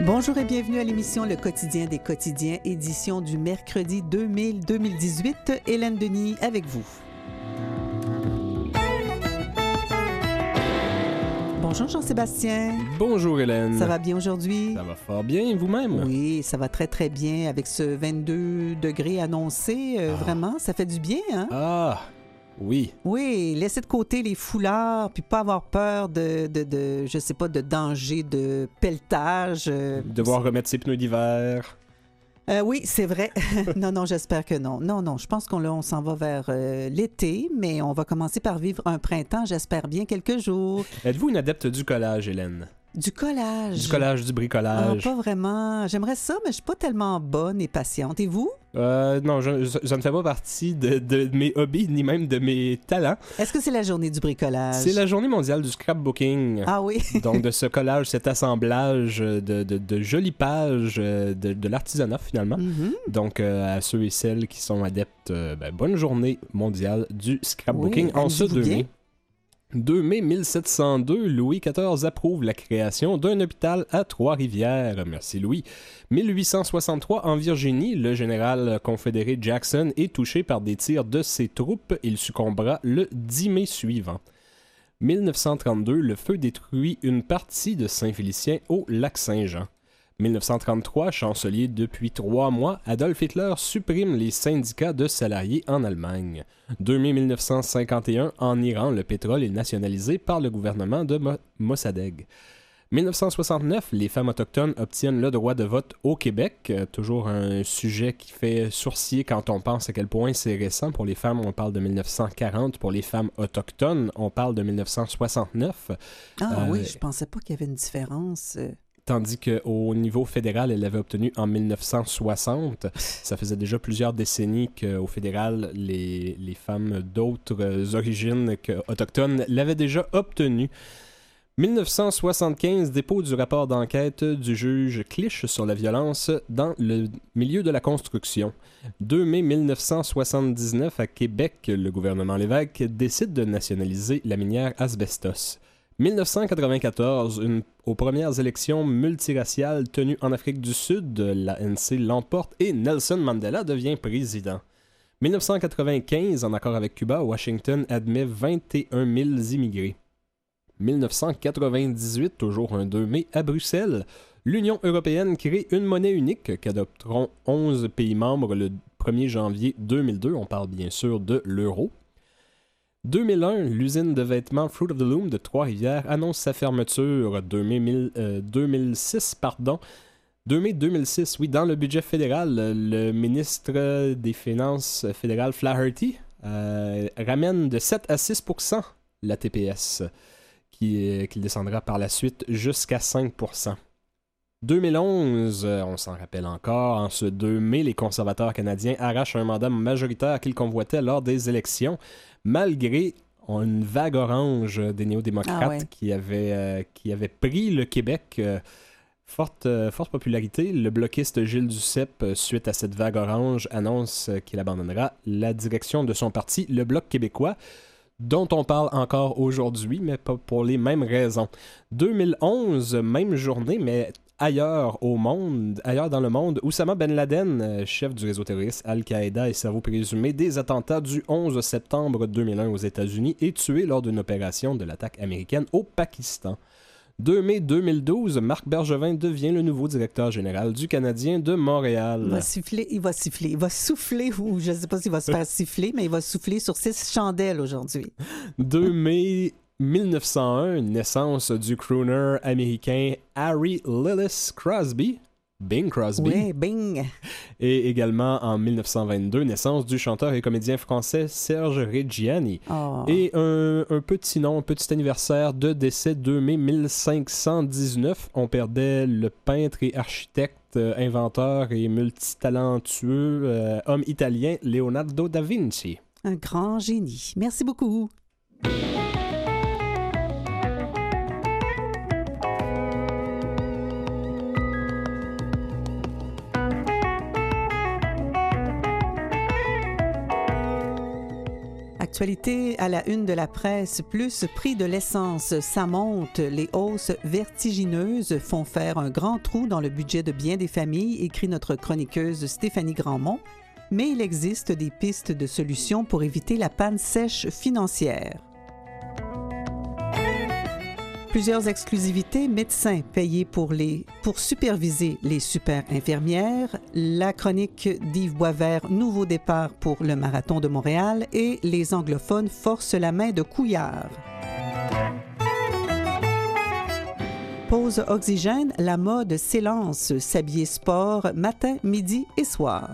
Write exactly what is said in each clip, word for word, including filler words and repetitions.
Bonjour et bienvenue à l'émission Le Quotidien des quotidiens, édition du mercredi deux mai deux mille dix-huit. Hélène Denis avec vous. Bonjour Jean-Sébastien. Bonjour Hélène. Ça va bien aujourd'hui? Ça va fort bien, vous-même? Oui, ça va très très bien avec ce vingt-deux degrés annoncé. Euh, ah. Vraiment, ça fait du bien, hein? Ah, oui. Oui, laisser de côté les foulards, puis pas avoir peur de, de, de je sais pas, de danger, de pelletage. Euh, Devoir remettre ses pneus d'hiver. Euh, oui, c'est vrai. non, non, j'espère que non. Non, non, je pense qu'on on s'en va vers euh, l'été, mais on va commencer par vivre un printemps, j'espère bien, quelques jours. Êtes-vous une adepte du collage, Hélène? Du collage? Du collage, du bricolage. Ah, pas vraiment. J'aimerais ça, mais je suis pas tellement bonne et patiente. Et vous? Euh, non, je, je, je ne fais pas partie de, de mes hobbies, ni même de mes talents. Est-ce que c'est la journée du bricolage? C'est la journée mondiale du scrapbooking. Ah oui? Donc, de ce collage, cet assemblage de, de, de jolies pages de, de l'artisanat, finalement. Mm-hmm. Donc, euh, à ceux et celles qui sont adeptes, euh, ben, bonne journée mondiale du scrapbooking oui, en ce deux mai. deux mai mille sept cent deux, Louis quatorze approuve la création d'un hôpital à Trois-Rivières. Merci Louis. mille huit cent soixante-trois, en Virginie, le général confédéré Jackson est touché par des tirs de ses troupes. Il succombera le dix mai suivant. mille neuf cent trente-deux, le feu détruit une partie de Saint-Félicien au lac Saint-Jean. mille neuf cent trente-trois, chancelier depuis trois mois, Adolf Hitler supprime les syndicats de salariés en Allemagne. deux mai mille neuf cent cinquante et un, en Iran, le pétrole est nationalisé par le gouvernement de Mo- Mossadegh. mille neuf cent soixante-neuf, les femmes autochtones obtiennent le droit de vote au Québec. Euh, toujours un sujet qui fait sourciller quand on pense à quel point c'est récent. Pour les femmes, on parle de mille neuf cent quarante. Pour les femmes autochtones, on parle de mille neuf cent soixante-neuf. Ah euh, oui, je pensais pas qu'il y avait une différence. Tandis qu'au niveau fédéral, elle l'avait obtenu en mille neuf cent soixante. Ça faisait déjà plusieurs décennies qu'au fédéral, les, les femmes d'autres origines qu'autochtones l'avaient déjà obtenu. mille neuf cent soixante-quinze, dépôt du rapport d'enquête du juge Clich sur la violence dans le milieu de la construction. deux mai mille neuf cent soixante-dix-neuf, à Québec, le gouvernement Lévesque décide de nationaliser la minière asbestos. mille neuf cent quatre-vingt-quatorze, une, aux premières élections multiraciales tenues en Afrique du Sud, la N C l'emporte et Nelson Mandela devient président. mille neuf cent quatre-vingt-quinze, en accord avec Cuba, Washington admet vingt et un mille immigrés. mille neuf cent quatre-vingt-dix-huit, toujours un deux mai, à Bruxelles, l'Union européenne crée une monnaie unique qu'adopteront onze pays membres le premier janvier deux mille deux. On parle bien sûr de l'euro. deux mille un, l'usine de vêtements Fruit of the Loom de Trois-Rivières annonce sa fermeture. deux mai, euh, deux mille six, pardon. deux mai deux mille six, oui, dans le budget fédéral, le ministre des Finances fédéral Flaherty euh, ramène de sept à six pour cent la T P S, qui, qui descendra par la suite jusqu'à cinq pour cent. deux mille onze, on s'en rappelle encore, en ce deux mai, les conservateurs canadiens arrachent un mandat majoritaire qu'ils convoitaient lors des élections, malgré une vague orange des néo-démocrates ah ouais. qui, avait, euh, qui avait pris le Québec. Euh, forte, euh, forte popularité, le bloquiste Gilles Duceppe, euh, suite à cette vague orange, annonce euh, qu'il abandonnera la direction de son parti, le Bloc québécois, dont on parle encore aujourd'hui, mais pas pour les mêmes raisons. deux mille onze, même journée, mais ailleurs au monde, ailleurs dans le monde, Oussama Ben Laden, chef du réseau terroriste Al-Qaïda et cerveau présumé des attentats du onze septembre deux mille un aux États-Unis, est tué lors d'une opération de l'attaque américaine au Pakistan. deux mai deux mille douze, Marc Bergevin devient le nouveau directeur général du Canadien de Montréal. Il va siffler, il va siffler, il va souffler, ou je ne sais pas s'il va se faire siffler, mais il va souffler sur six chandelles aujourd'hui. deux mai mille neuf cent un, naissance du crooner américain Harry Lillis Crosby, Bing Crosby. Oui, Bing. Et également en mille neuf cent vingt-deux, naissance du chanteur et comédien français Serge Reggiani. Oh. Et un, un petit nom, un petit anniversaire de décès deux mai mille cinq cent dix-neuf. On perdait le peintre et architecte, euh, inventeur et multitalentueux euh, homme italien Leonardo da Vinci. Un grand génie. Merci beaucoup. À Actualité à la une de la presse, plus prix de l'essence, ça monte. Les hausses vertigineuses font faire un grand trou dans le budget de bien des familles, écrit notre chroniqueuse Stéphanie Grandmont. Mais il existe des pistes de solutions pour éviter la panne sèche financière. Plusieurs exclusivités, médecins payés pour, les, pour superviser les super infirmières, la chronique d'Yves Boisvert, nouveau départ pour le Marathon de Montréal et les anglophones forcent la main de Couillard. Pause oxygène, la mode s'élance, s'habiller sport matin, midi et soir.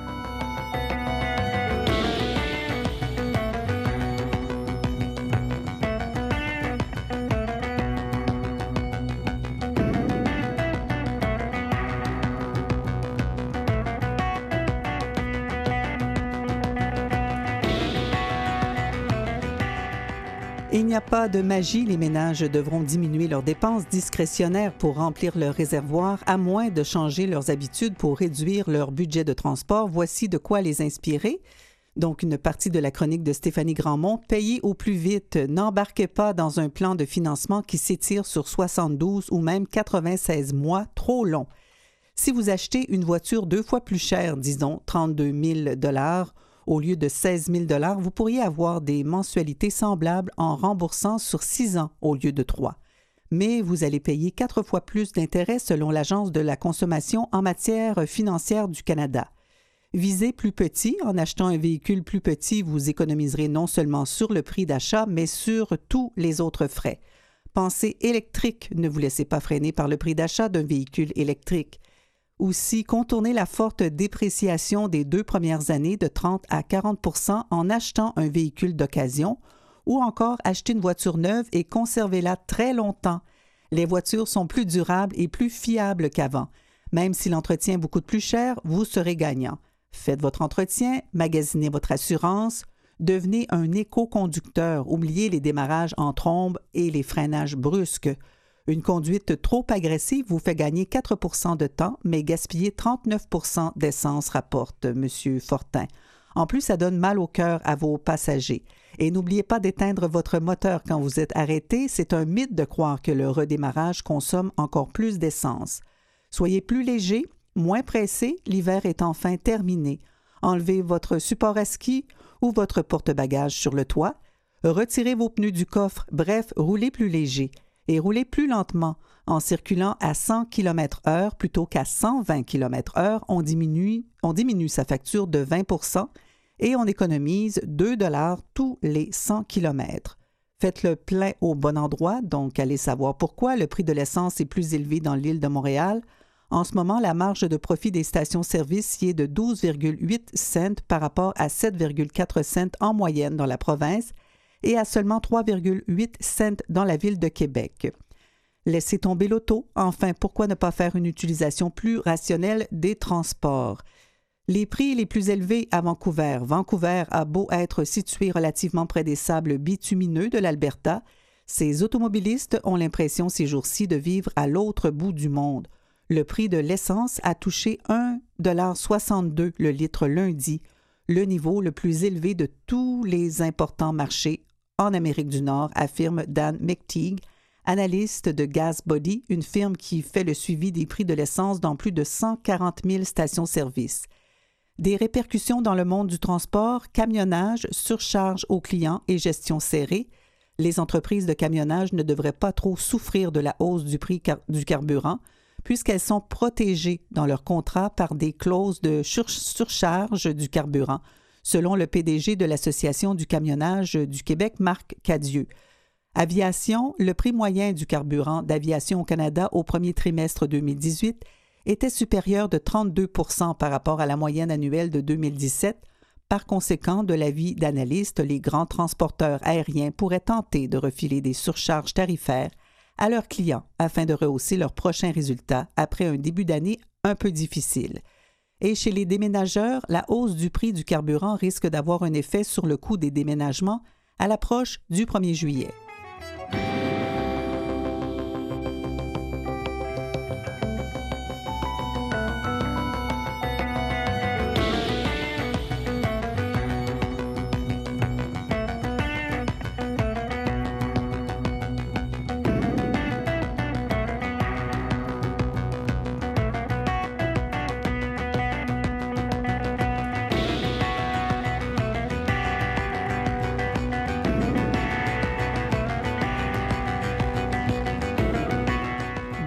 Il n'y a pas de magie, les ménages devront diminuer leurs dépenses discrétionnaires pour remplir leur réservoir, à moins de changer leurs habitudes pour réduire leur budget de transport. Voici de quoi les inspirer. Donc, une partie de la chronique de Stéphanie Grandmont. Payez au plus vite. N'embarquez pas dans un plan de financement qui s'étire sur soixante-douze ou même quatre-vingt-seize mois, trop long. Si vous achetez une voiture deux fois plus chère, disons trente-deux mille dollars, au lieu de seize mille dollars, vous pourriez avoir des mensualités semblables en remboursant sur six ans au lieu de trois. Mais vous allez payer quatre fois plus d'intérêts selon l'Agence de la consommation en matière financière du Canada. Visez plus petit. En achetant un véhicule plus petit, vous économiserez non seulement sur le prix d'achat, mais sur tous les autres frais. Pensez électrique. Ne vous laissez pas freiner par le prix d'achat d'un véhicule électrique. Aussi, contourner la forte dépréciation des deux premières années de trente à quarante pour cent en achetant un véhicule d'occasion ou encore acheter une voiture neuve et conserver-la très longtemps. Les voitures sont plus durables et plus fiables qu'avant. Même si l'entretien vous coûte plus cher, vous serez gagnant. Faites votre entretien, magasinez votre assurance, devenez un éco-conducteur, oubliez les démarrages en trombe et les freinages brusques. Une conduite trop agressive vous fait gagner quatre pour cent de temps, mais gaspiller trente-neuf pour cent d'essence, rapporte M. Fortin. En plus, ça donne mal au cœur à vos passagers. Et n'oubliez pas d'éteindre votre moteur quand vous êtes arrêté. C'est un mythe de croire que le redémarrage consomme encore plus d'essence. Soyez plus léger, moins pressé, l'hiver est enfin terminé. Enlevez votre support à ski ou votre porte-bagages sur le toit. Retirez vos pneus du coffre, bref, roulez plus léger. Et roulez plus lentement. En circulant à cent kilomètres heure plutôt qu'à cent vingt kilomètres heure, on diminue, on diminue sa facture de vingt pour cent et on économise deux dollars tous les cent kilomètres. Faites le plein au bon endroit, donc allez savoir pourquoi le prix de l'essence est plus élevé dans l'île de Montréal. En ce moment, la marge de profit des stations-service y est de douze virgule huit cents par rapport à sept virgule quatre cents en moyenne dans la province et à seulement trois virgule huit cents dans la ville de Québec. Laissez tomber l'auto. Enfin, pourquoi ne pas faire une utilisation plus rationnelle des transports? Les prix les plus élevés à Vancouver. Vancouver a beau être situé relativement près des sables bitumineux de l'Alberta, ces automobilistes ont l'impression ces jours-ci de vivre à l'autre bout du monde. Le prix de l'essence a touché un dollar soixante-deux le litre lundi, le niveau le plus élevé de tous les importants marchés en Amérique du Nord, affirme Dan McTeague, analyste de GasBody, une firme qui fait le suivi des prix de l'essence dans plus de cent quarante mille stations-service. Des répercussions dans le monde du transport, camionnage, surcharge aux clients et gestion serrée. Les entreprises de camionnage ne devraient pas trop souffrir de la hausse du prix car- du carburant, puisqu'elles sont protégées dans leur contrat par des clauses de sur- surcharge du carburant, selon le P D G de l'Association du camionnage du Québec, Marc Cadieux. Aviation, le prix moyen du carburant d'aviation au Canada au premier trimestre deux mille dix-huit était supérieur de trente-deux pour cent par rapport à la moyenne annuelle de deux mille dix-sept. Par conséquent, de l'avis d'analystes, les grands transporteurs aériens pourraient tenter de refiler des surcharges tarifaires à leurs clients afin de rehausser leurs prochains résultats après un début d'année un peu difficile. Et chez les déménageurs, la hausse du prix du carburant risque d'avoir un effet sur le coût des déménagements à l'approche du premier juillet.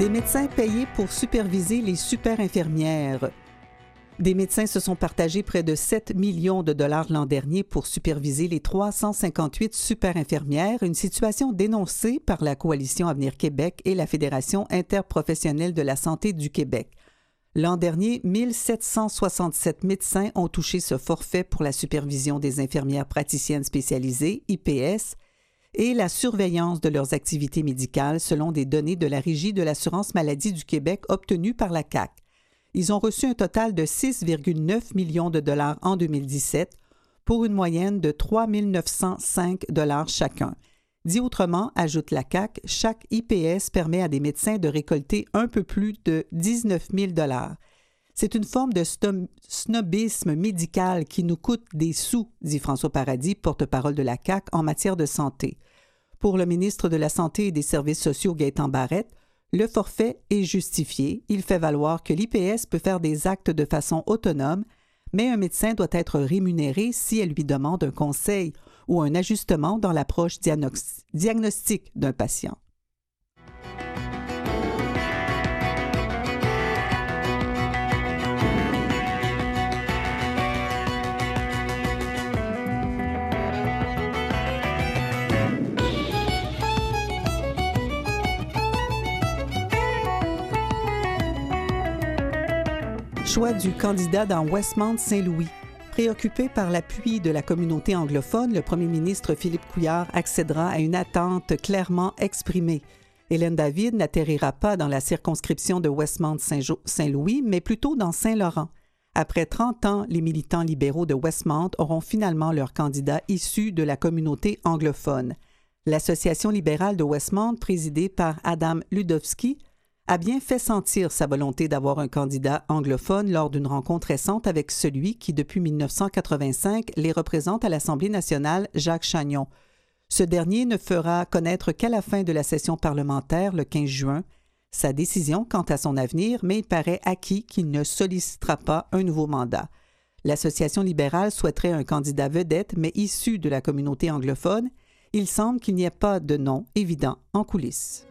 Des médecins payés pour superviser les super-infirmières. Des médecins se sont partagés près de sept millions de dollars l'an dernier pour superviser les trois cent cinquante-huit super-infirmières, une situation dénoncée par la Coalition Avenir Québec et la Fédération interprofessionnelle de la santé du Québec. L'an dernier, mille sept cent soixante-sept médecins ont touché ce forfait pour la supervision des infirmières praticiennes spécialisées, I P S, et la surveillance de leurs activités médicales selon des données de la Régie de l'assurance maladie du Québec obtenues par la C A Q. Ils ont reçu un total de six virgule neuf millions de dollars en deux mille dix-sept pour une moyenne de trois mille neuf cent cinq dollars chacun. Dit autrement, ajoute la C A Q, chaque I P S permet à des médecins de récolter un peu plus de dix-neuf mille dollars. C'est une forme de snobisme médical qui nous coûte des sous, dit François Paradis, porte-parole de la C A Q en matière de santé. Pour le ministre de la Santé et des Services sociaux, Gaétan Barrette, le forfait est justifié. Il fait valoir que l'I P S peut faire des actes de façon autonome, mais un médecin doit être rémunéré si elle lui demande un conseil ou un ajustement dans l'approche diagnos- diagnostique d'un patient. Choix du candidat dans Westmount-Saint-Louis. Préoccupé par l'appui de la communauté anglophone, le premier ministre Philippe Couillard accédera à une attente clairement exprimée. Hélène David n'atterrira pas dans la circonscription de Westmount-Saint-Louis, mais plutôt dans Saint-Laurent. Après trente ans, les militants libéraux de Westmount auront finalement leur candidat issu de la communauté anglophone. L'Association libérale de Westmount, présidée par Adam Ludowski, a bien fait sentir sa volonté d'avoir un candidat anglophone lors d'une rencontre récente avec celui qui, depuis mille neuf cent quatre-vingt-cinq, les représente à l'Assemblée nationale, Jacques Chagnon. Ce dernier ne fera connaître qu'à la fin de la session parlementaire, le quinze juin, sa décision quant à son avenir, mais il paraît acquis qu'il ne sollicitera pas un nouveau mandat. L'Association libérale souhaiterait un candidat vedette, mais issu de la communauté anglophone. Il semble qu'il n'y ait pas de nom évident en coulisses.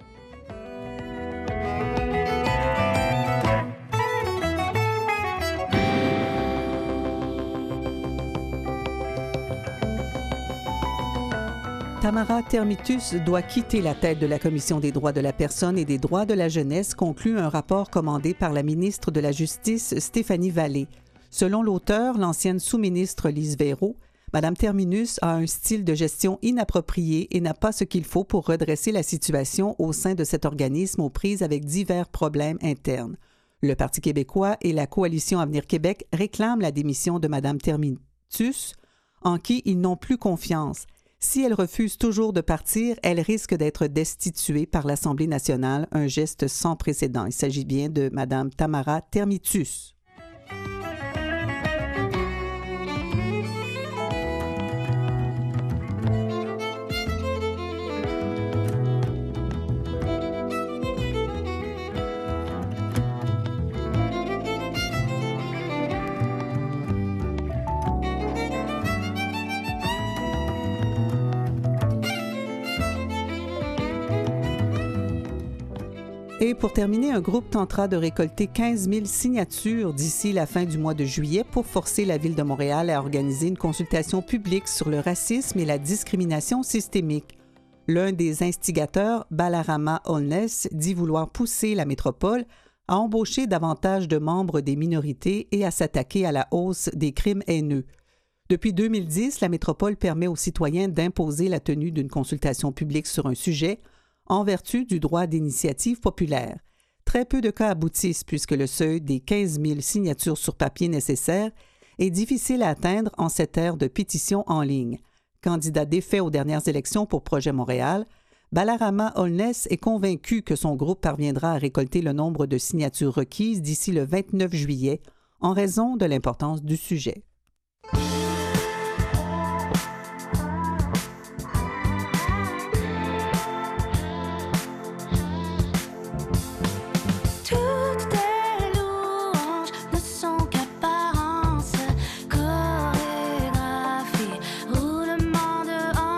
Tamara Termitus doit quitter la tête de la Commission des droits de la personne et des droits de la jeunesse, conclut un rapport commandé par la ministre de la Justice, Stéphanie Vallée. Selon l'auteur, l'ancienne sous-ministre Lise Véro, Mme Terminus a un style de gestion inapproprié et n'a pas ce qu'il faut pour redresser la situation au sein de cet organisme aux prises avec divers problèmes internes. Le Parti québécois et la Coalition Avenir Québec réclament la démission de Mme Terminus, en qui ils n'ont plus confiance. Si elle refuse toujours de partir, elle risque d'être destituée par l'Assemblée nationale, un geste sans précédent. Il s'agit bien de Mme Tamara Termitus. Et pour terminer, un groupe tentera de récolter quinze mille signatures d'ici la fin du mois de juillet pour forcer la Ville de Montréal à organiser une consultation publique sur le racisme et la discrimination systémique. L'un des instigateurs, Balarama Holness, dit vouloir pousser la métropole à embaucher davantage de membres des minorités et à s'attaquer à la hausse des crimes haineux. Depuis deux mille dix, la métropole permet aux citoyens d'imposer la tenue d'une consultation publique sur un sujet en vertu du droit d'initiative populaire. Très peu de cas aboutissent puisque le seuil des quinze mille signatures sur papier nécessaires est difficile à atteindre en cette ère de pétition en ligne. Candidat défait aux dernières élections pour Projet Montréal, Balarama Holness est convaincu que son groupe parviendra à récolter le nombre de signatures requises d'ici le vingt-neuf juillet en raison de l'importance du sujet.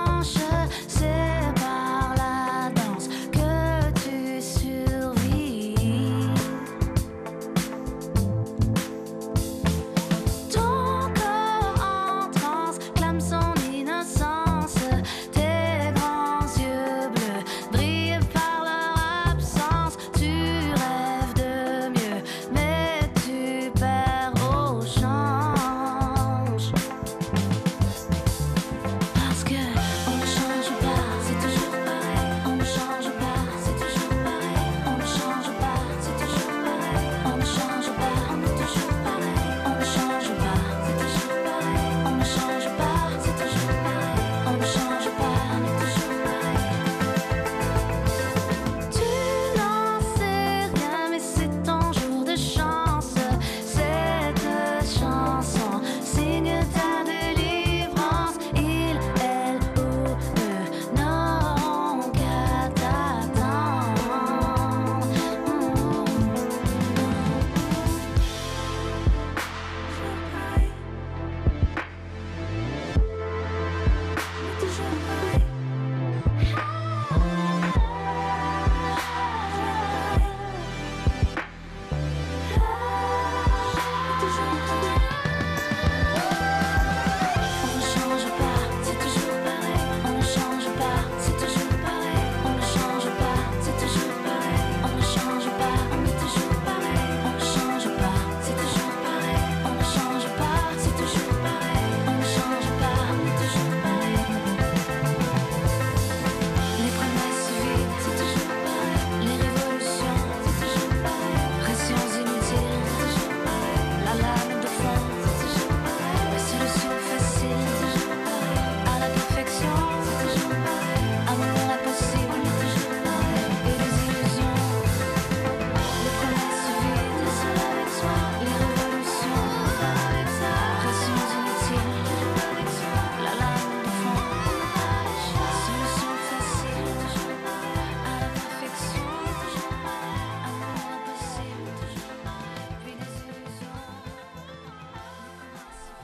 C'est par la danse que tu survis.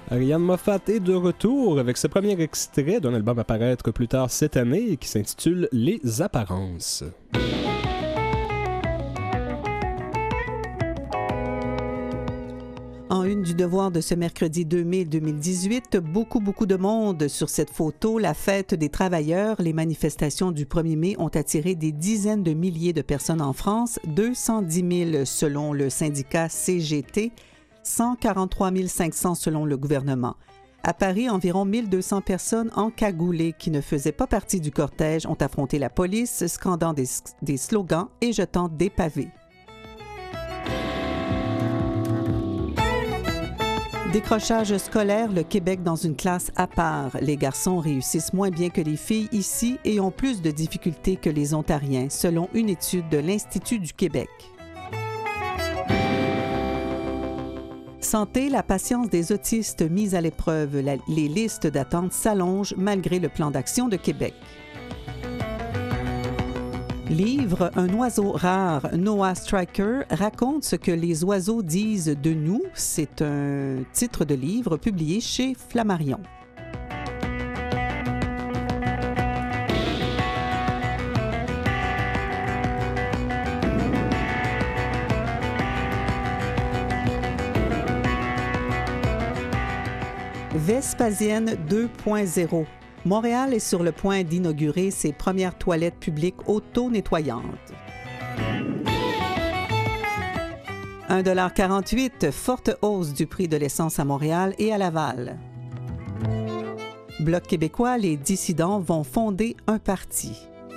Ariane Moffat est de retour avec ce premier extrait d'un album à paraître plus tard cette année qui s'intitule « Les Apparences ». En une du Devoir de ce mercredi deux mai deux mille dix-huit, beaucoup, beaucoup de monde sur cette photo. La fête des travailleurs, les manifestations du premier mai ont attiré des dizaines de milliers de personnes en France, deux cent dix mille selon le syndicat C G T, cent quarante-trois mille cinq cents selon le gouvernement. À Paris, environ mille deux cents personnes encagoulées qui ne faisaient pas partie du cortège ont affronté la police, scandant des, des slogans et jetant des pavés. Décrochage scolaire, le Québec dans une classe à part. Les garçons réussissent moins bien que les filles ici et ont plus de difficultés que les Ontariens, selon une étude de l'Institut du Québec. Santé, la patience des autistes mise à l'épreuve. La, les listes d'attente s'allongent malgré le plan d'action de Québec. Livre, un oiseau rare, Noah Striker, raconte ce que les oiseaux disent de nous. C'est un titre de livre publié chez Flammarion. Vespasienne deux point zéro. Montréal est sur le point d'inaugurer ses premières toilettes publiques auto-nettoyantes. un dollar quarante-huit, forte hausse du prix de l'essence à Montréal et à Laval. Bloc québécois, les dissidents vont fonder un parti.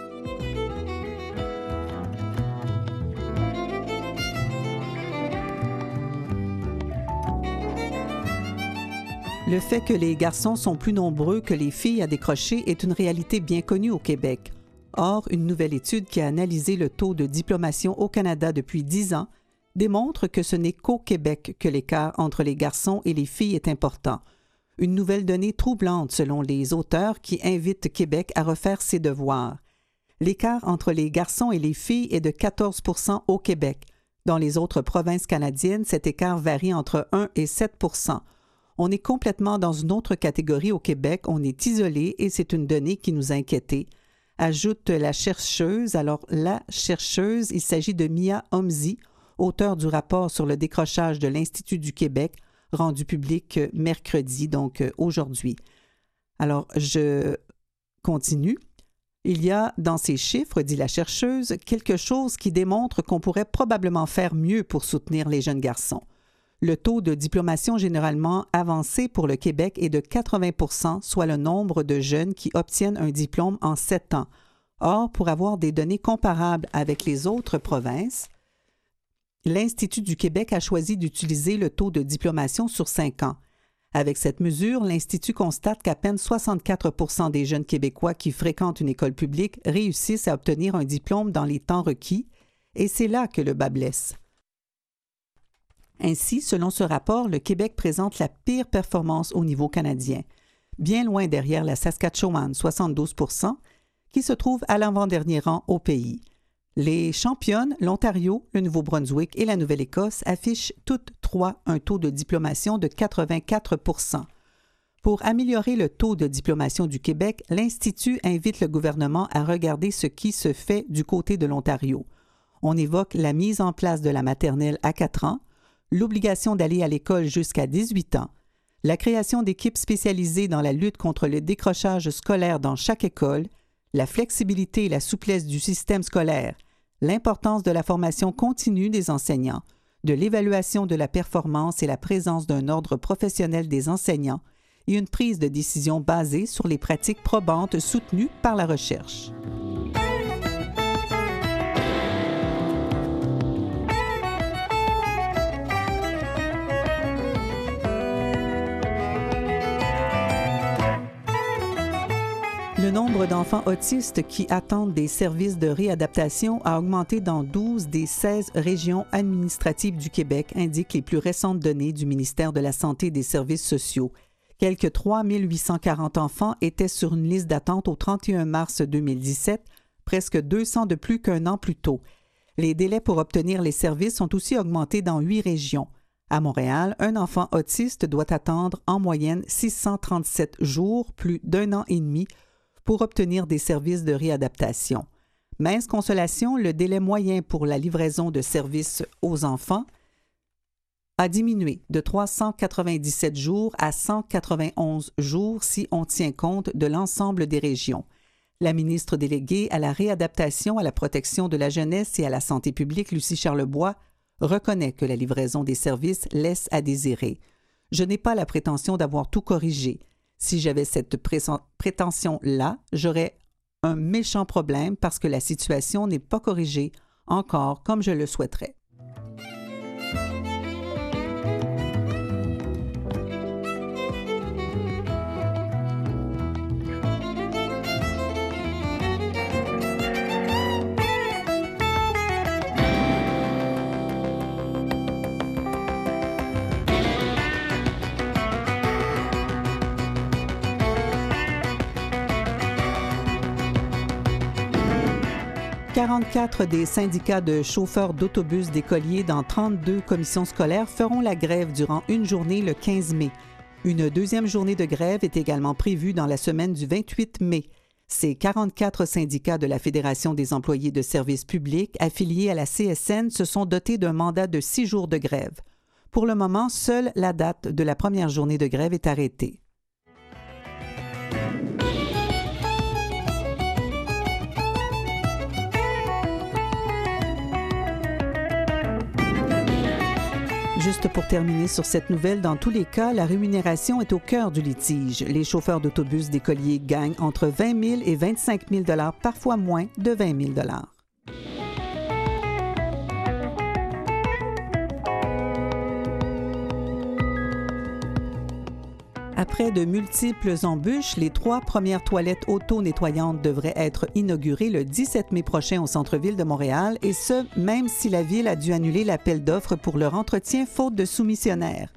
Le fait que les garçons sont plus nombreux que les filles à décrocher est une réalité bien connue au Québec. Or, une nouvelle étude qui a analysé le taux de diplomation au Canada depuis dix ans démontre que ce n'est qu'au Québec que l'écart entre les garçons et les filles est important. Une nouvelle donnée troublante selon les auteurs qui invitent Québec à refaire ses devoirs. L'écart entre les garçons et les filles est de quatorze pour cent au Québec. Dans les autres provinces canadiennes, cet écart varie entre un et sept pour cent. On est complètement dans une autre catégorie au Québec, on est isolé et c'est une donnée qui nous a inquiétés. Ajoute la chercheuse. Alors, la chercheuse, il s'agit de Mia Homsi, auteure du rapport sur le décrochage de l'Institut du Québec, rendu public mercredi, donc aujourd'hui. Alors, je continue. Il y a dans ces chiffres, dit la chercheuse, quelque chose qui démontre qu'on pourrait probablement faire mieux pour soutenir les jeunes garçons. Le taux de diplomation généralement avancé pour le Québec est de quatre-vingts pour cent, soit le nombre de jeunes qui obtiennent un diplôme en sept ans. Or, pour avoir des données comparables avec les autres provinces, l'Institut du Québec a choisi d'utiliser le taux de diplomation sur cinq ans. Avec cette mesure, l'Institut constate qu'à peine soixante-quatre pour cent des jeunes Québécois qui fréquentent une école publique réussissent à obtenir un diplôme dans les temps requis, et c'est là que le bât blesse. Ainsi, selon ce rapport, le Québec présente la pire performance au niveau canadien, bien loin derrière la Saskatchewan, soixante-douze pour cent, qui se trouve à l'avant-dernier rang au pays. Les championnes, l'Ontario, le Nouveau-Brunswick et la Nouvelle-Écosse affichent toutes trois un taux de diplomation de quatre-vingt-quatre pour cent. Pour améliorer le taux de diplomation du Québec, l'Institut invite le gouvernement à regarder ce qui se fait du côté de l'Ontario. On évoque la mise en place de la maternelle à quatre ans, l'obligation d'aller à l'école jusqu'à dix-huit ans, la création d'équipes spécialisées dans la lutte contre le décrochage scolaire dans chaque école, la flexibilité et la souplesse du système scolaire, l'importance de la formation continue des enseignants, de l'évaluation de la performance et la présence d'un ordre professionnel des enseignants et une prise de décision basée sur les pratiques probantes soutenues par la recherche. Le nombre d'enfants autistes qui attendent des services de réadaptation a augmenté dans douze des seize régions administratives du Québec, indiquent les plus récentes données du ministère de la Santé et des Services sociaux. Quelques trois mille huit cent quarante enfants étaient sur une liste d'attente au trente et un mars deux mille dix-sept, presque deux cents de plus qu'un an plus tôt. Les délais pour obtenir les services ont aussi augmenté dans huit régions. À Montréal, un enfant autiste doit attendre en moyenne six cent trente-sept jours, plus d'un an et demi, pour obtenir des services de réadaptation. Mince consolation, le délai moyen pour la livraison de services aux enfants a diminué de trois cent quatre-vingt-dix-sept jours à cent quatre-vingt-onze jours si on tient compte de l'ensemble des régions. La ministre déléguée à la réadaptation, à la protection de la jeunesse et à la santé publique, Lucie Charlebois, reconnaît que la livraison des services laisse à désirer. « Je n'ai pas la prétention d'avoir tout corrigé. Si j'avais cette pré- prétention-là, j'aurais un méchant problème parce que la situation n'est pas corrigée encore comme je le souhaiterais. » quarante-quatre des syndicats de chauffeurs d'autobus d'écoliers dans trente-deux commissions scolaires feront la grève durant une journée le quinze mai. Une deuxième journée de grève est également prévue dans la semaine du vingt-huit mai. Ces quarante-quatre syndicats de la Fédération des employés de services publics affiliés à la C S N se sont dotés d'un mandat de six jours de grève. Pour le moment, seule la date de la première journée de grève est arrêtée. Juste pour terminer sur cette nouvelle, dans tous les cas, la rémunération est au cœur du litige. Les chauffeurs d'autobus d'écoliers gagnent entre vingt mille et vingt-cinq mille dollars, parfois moins de vingt mille dollars. Après de multiples embûches, les trois premières toilettes auto-nettoyantes devraient être inaugurées le dix-sept mai prochain au centre-ville de Montréal, et ce, même si la Ville a dû annuler l'appel d'offres pour leur entretien faute de soumissionnaires.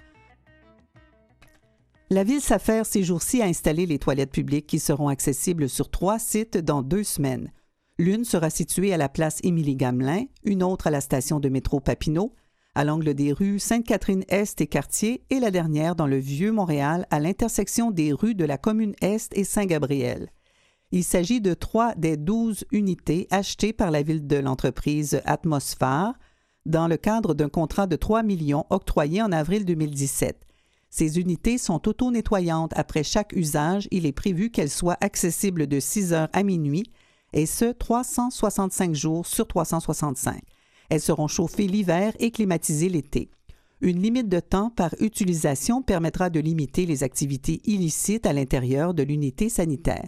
La Ville s'affaire ces jours-ci à installer les toilettes publiques qui seront accessibles sur trois sites dans deux semaines. L'une sera située à la place Émilie-Gamelin, une autre à la station de métro Papineau, à l'angle des rues Sainte-Catherine-Est et Cartier, et la dernière dans le Vieux-Montréal, à l'intersection des rues de la Commune-Est et Saint-Gabriel. Il s'agit de trois des douze unités achetées par la ville de l'entreprise Atmosphère dans le cadre d'un contrat de trois millions octroyé en avril deux mille dix-sept. Ces unités sont auto-nettoyantes. Après chaque usage, il est prévu qu'elles soient accessibles de six heures à minuit, et ce, trois cent soixante-cinq jours sur trois cent soixante-cinq. Elles seront chauffées l'hiver et climatisées l'été. Une limite de temps par utilisation permettra de limiter les activités illicites à l'intérieur de l'unité sanitaire.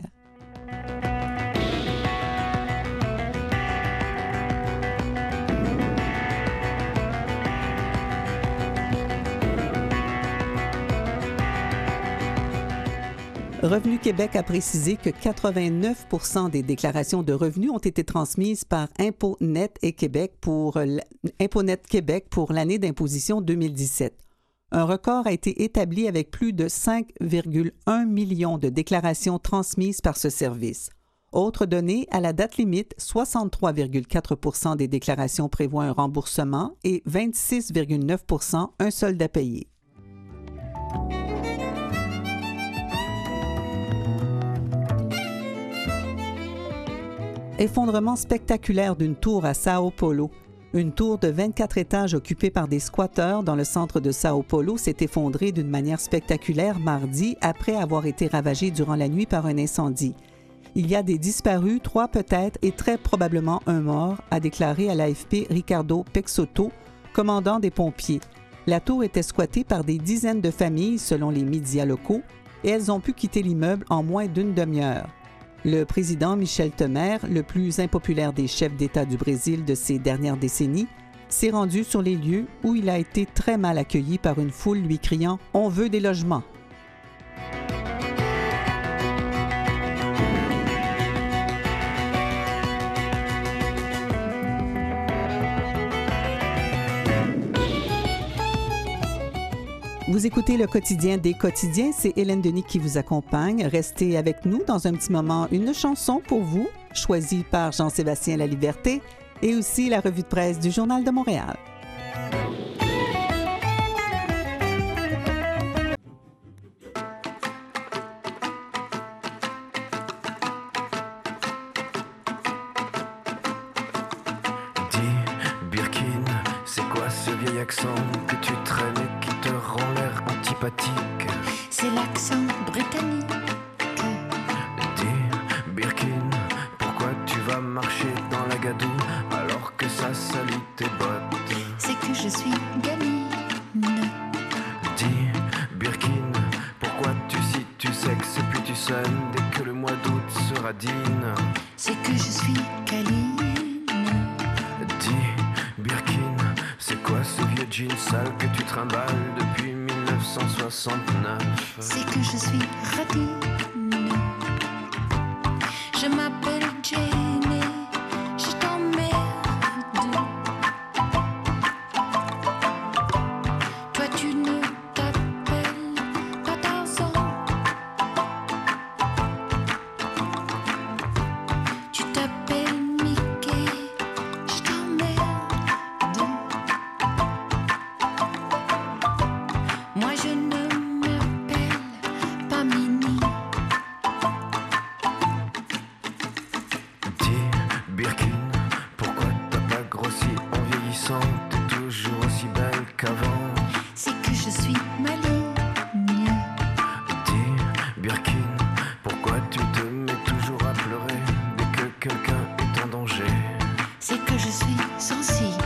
Revenu Québec a précisé que quatre-vingt-neuf pour cent des déclarations de revenus ont été transmises par ImpoNet et Québec pour ImpoNet Québec pour l'année d'imposition deux mille dix-sept. Un record a été établi avec plus de cinq virgule un millions de déclarations transmises par ce service. Autre donnée, à la date limite, soixante-trois virgule quatre pour cent des déclarations prévoient un remboursement et vingt-six virgule neuf pour cent un solde à payer. Effondrement spectaculaire d'une tour à Sao Paulo. Une tour de vingt-quatre étages occupée par des squatteurs dans le centre de Sao Paulo s'est effondrée d'une manière spectaculaire mardi après avoir été ravagée durant la nuit par un incendie. Il y a des disparus, trois peut-être et très probablement un mort, a déclaré à l'A F P Ricardo Pexoto, commandant des pompiers. La tour était squattée par des dizaines de familles selon les médias locaux et elles ont pu quitter l'immeuble en moins d'une demi-heure. Le président Michel Temer, le plus impopulaire des chefs d'État du Brésil de ces dernières décennies, s'est rendu sur les lieux où il a été très mal accueilli par une foule lui criant « On veut des logements ». Vous écoutez le quotidien des quotidiens, c'est Hélène Denis qui vous accompagne. Restez avec nous dans un petit moment, une chanson pour vous, choisie par Jean-Sébastien Laliberté, et aussi la revue de presse du Journal de Montréal. l'accent que tu traînes et qui te rend l'air antipathique. C'est l'accent britannique. Dis, Birkin, pourquoi tu vas marcher dans la gadoue alors que ça salit tes bottes? C'est que je suis gamine. Dis, Birkin, pourquoi tu cites tu sexes puis tu sonnes dès que le mois d'août sera digne? C'est que je suis câline. Dis, Birkin, c'est quoi ce vieux jean sale que tu trimbales depuis dix-neuf cent soixante-neuf? C'est que je suis radine. Je m'appelle Jenny, je t'emmerde. Toi tu ne t'appelles pas Tarzan. Tu t'appelles Mickey, je t'emmerde. Moi je ne m'appelle pas Minnie. Dis, Birkin, pourquoi t'as pas grossi en vieillissant? T'es toujours aussi belle qu'avant. C'est que je suis maligne. Dis, Birkin, pourquoi tu te mets toujours à pleurer dès que quelqu'un est en danger? C'est que je suis sensible.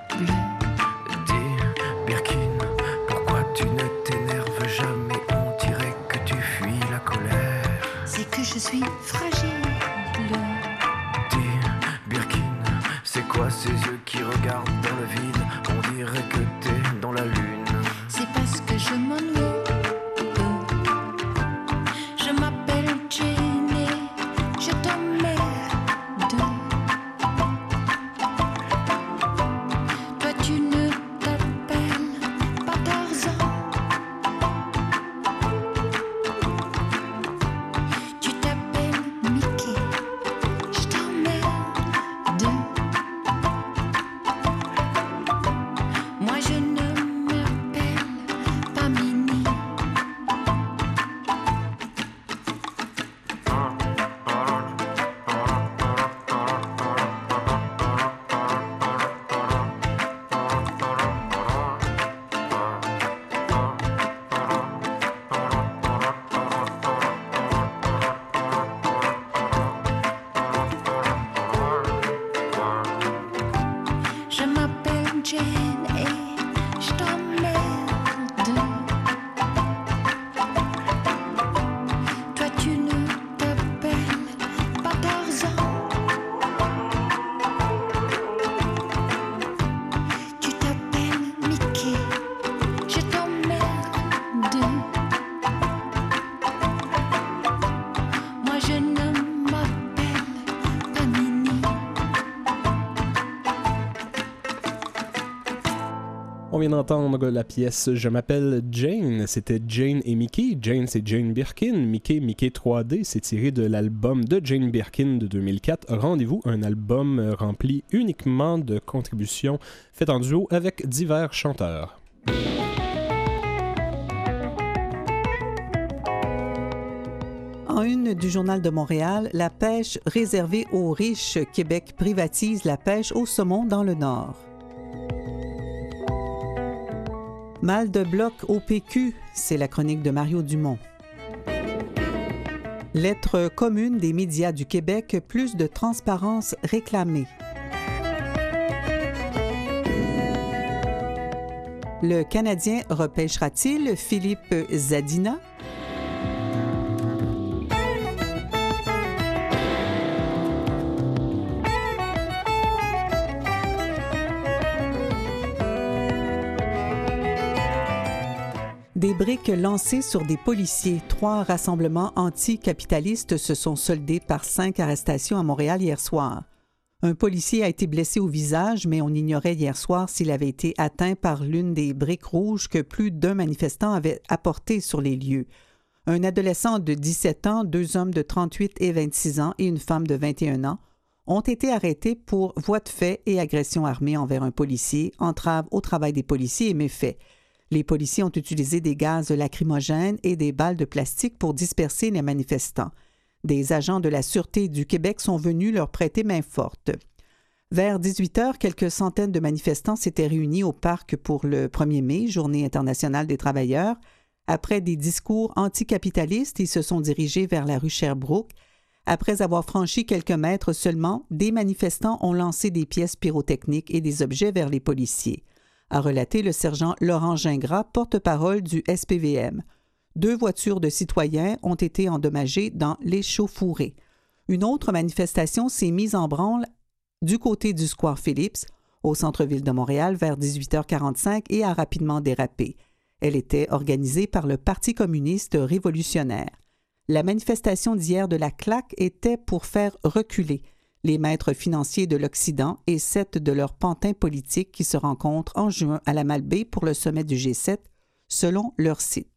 Dis, Birkin, pourquoi tu ne t'énerves jamais? On dirait que tu fuis la colère. C'est que je suis fragile. Dis, Birkin, c'est quoi ces yeux qui regardent dans le vide? On dirait que t'es dans la lune. C'est parce que je m'ennuie. Je m'appelle Jenny, je t'emmerde. Toi tu ne t'appelles pas Tarzan. Tu t'appelles Mickey, je t'emmerde. Moi je ne m'appelle pas Minnie. Je m'appelle Jane et je t'emmerde. Toi tu ne t'appelles pas Tarzan. Tu t'appelles Mickey, je t'emmerde. Moi je ne m'appelle pas Minnie. On vient d'entendre la pièce Je m'appelle Jane, c'était Jane et Mickey. Jane, c'est Jane Birkin. Mickey, Mickey trois D, c'est tiré de l'album de Jane Birkin de deux mille quatre. Rendez-vous, un album rempli uniquement de contributions faites en duo avec divers chanteurs. En une du Journal de Montréal, la pêche réservée aux riches. Québec privatise la pêche au saumon dans le Nord. Mal de bloc au P Q, c'est la chronique de Mario Dumont. Lettre commune des médias du Québec, plus de transparence réclamée. Le Canadien repêchera-t-il Philippe Zadina? Des briques lancées sur des policiers. Trois rassemblements anticapitalistes se sont soldés par cinq arrestations à Montréal hier soir. Un policier a été blessé au visage, mais on ignorait hier soir s'il avait été atteint par l'une des briques rouges que plus d'un manifestant avait apportées sur les lieux. Un adolescent de dix-sept ans, deux hommes de trente-huit et vingt-six ans et une femme de vingt et un ans ont été arrêtés pour voie de fait et agression armée envers un policier, entrave au travail des policiers et méfaits. Les policiers ont utilisé des gaz lacrymogènes et des balles de plastique pour disperser les manifestants. Des agents de la Sûreté du Québec sont venus leur prêter main forte. Vers dix-huit heures, quelques centaines de manifestants s'étaient réunis au parc pour le premier mai, Journée internationale des travailleurs. Après des discours anticapitalistes, ils se sont dirigés vers la rue Sherbrooke. Après avoir franchi quelques mètres seulement, des manifestants ont lancé des pièces pyrotechniques et des objets vers les policiers, a relaté le sergent Laurent Gingras, porte-parole du S P V M. Deux voitures de citoyens ont été endommagées dans l'échauffourée. Une autre manifestation s'est mise en branle du côté du square Phillips, au centre-ville de Montréal, vers dix-huit heures quarante-cinq et a rapidement dérapé. Elle était organisée par le Parti communiste révolutionnaire. La manifestation d'hier de la C L A C était pour faire reculer les maîtres financiers de l'Occident et sept de leurs pantins politiques qui se rencontrent en juin à la Malbaie pour le sommet du G sept, selon leur site.